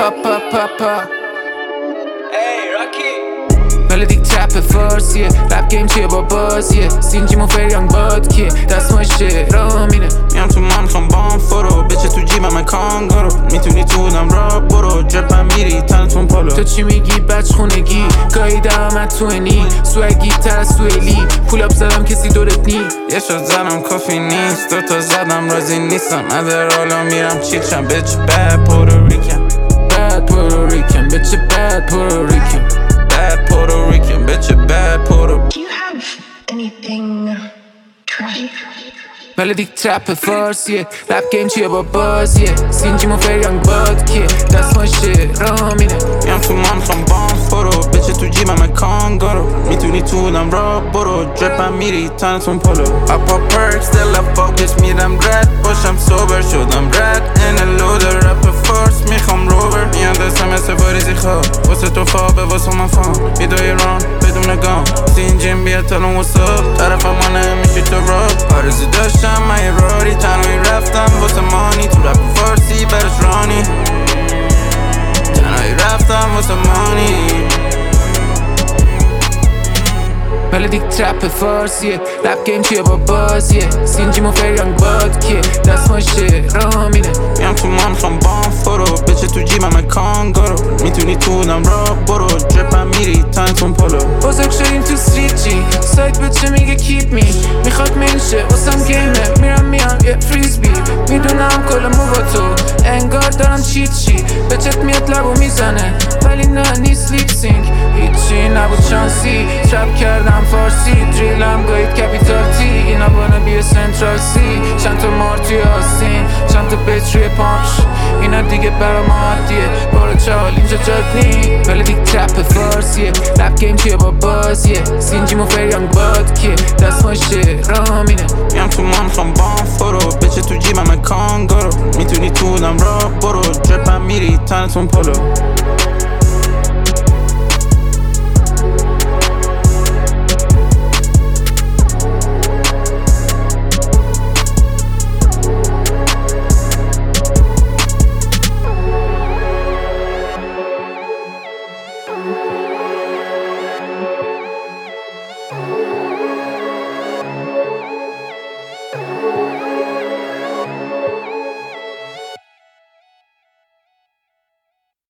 پا ملودیک ترپ فارسیه رپ گیم چیه با بازیه سینجیمو فریانگ باد کیه دستماشه رامینه میام تو من خوام بام فرو بچه تو جیبم من کانگارو میتونی تو بودم را برو جرپم میری تنتون پالو تو چی میگی بچ خونگی گاهی درامت تو نی سوگی تر از سوئلی پولاب زدم کسی دورت نی یه شد زدم کافی نیست دوتا زدم راضی نیستم ادرالا میرم چیچم بچ بد پورتوریکن bad Puerto Rican bitch bad Puerto Rican bad Puerto Rican bitch bad Puerto. Do you have anything trashy? ملودیک ترپ فارسیه رپ گیم چیه با بازیه سینجیمو فریانگ باد کیه دستماشه رامینه میام تو من خوام بام فرو بچه تو جیبم من کانگارو میتونی تو بودم را برو جرپم میری تنتون پالو اپا پرکس دل فوکس میرم رد باشم سوبر شدم رد این لود رپ فارس میخوام روبر میان دستم مثل واریزی خواب واسه تو خوابه واسه من فام میدوی ران بدون گام سینجیم بیا تلون واساب طرف منه میشی تو راب آرزو داشتم من یه راری تنهایی رفتم واسه مانی تو رپ فارسی برش رانی تنهایی رفتم واسه مانی ملودیک ترپ فارسیه رپ گیم چیه با بازیه سینجیمو فریانگ باد کیه دستماشه رامینه میام تو من خوام بام فرو بچه تو جیبم من کانگارو میتونی تو بودم را برو جرپم میری تنتون پالو بزرگ شدیم تو استریت جی سایت بچه میگه کیپ می میخواد منشه واسم گیمه میرم یه فریزبی میدونم کل مو با تو انگار دارم چیت شی بچت میاد لبو میزنه ولی نه نیست لیپ سینک هیچی نبود شانسی ترپ کردم فارسی دریلم گاید کپیتال تی اینا بانه بیه سنترال سی چند تا مارتی آستین چند تا بیت روی پانش اینا دیگه برام عادیه بارو چال اینجا جاد نی ملودیک ترپ فارسیه رپ گیم چیه با بازیه سینجیمو فریانگ باد کیه دستماشه رامینه میام تو من خوام بام فرو بچه تو جیبم من کانگارو میتونی تو بودم را برو جرپم میری تنتون پالو